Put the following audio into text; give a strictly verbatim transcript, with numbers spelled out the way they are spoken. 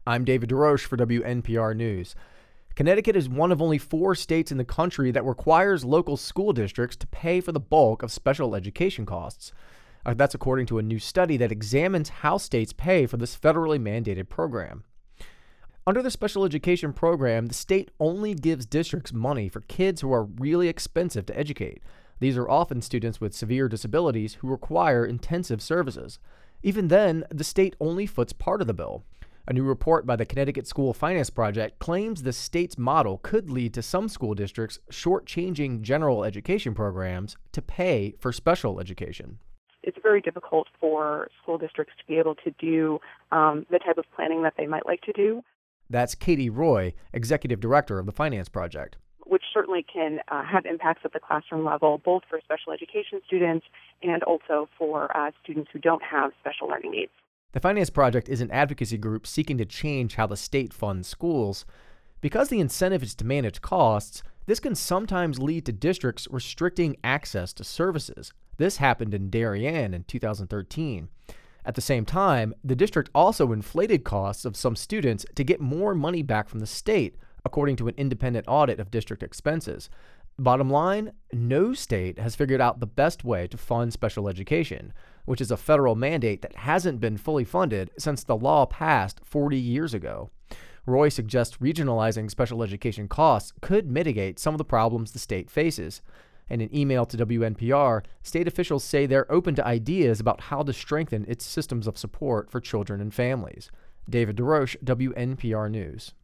I'm David DeRoche for W N P R News. Connecticut is one of only four states in the country that requires local school districts to pay for the bulk of special education costs. Uh, that's according to a new study that examines how states pay for this federally mandated program. Under the special education program, the state only gives districts money for kids who are really expensive to educate. These are often students with severe disabilities who require intensive services. Even then, the state only foots part of the bill. A new report by the Connecticut School Finance Project claims the state's model could lead to some school districts shortchanging general education programs to pay for special education. It's very difficult for school districts to be able to do um, the type of planning that they might like to do. That's Katie Roy, Executive Director of the Finance Project. Which certainly can uh, have impacts at the classroom level, both for special education students and also for uh, students who don't have special learning needs. The Finance Project is an advocacy group seeking to change how the state funds schools. Because the incentive is to manage costs, this can sometimes lead to districts restricting access to services. This happened in Darien in two thousand thirteen. At the same time, the district also inflated costs of some students to get more money back from the state, according to an independent audit of district expenses. Bottom line, no state has figured out the best way to fund special education, which is a federal mandate that hasn't been fully funded since the law passed forty years ago. Roy suggests regionalizing special education costs could mitigate some of the problems the state faces. In an email to W N P R, state officials say they're open to ideas about how to strengthen its systems of support for children and families. David DeRoche, W N P R News.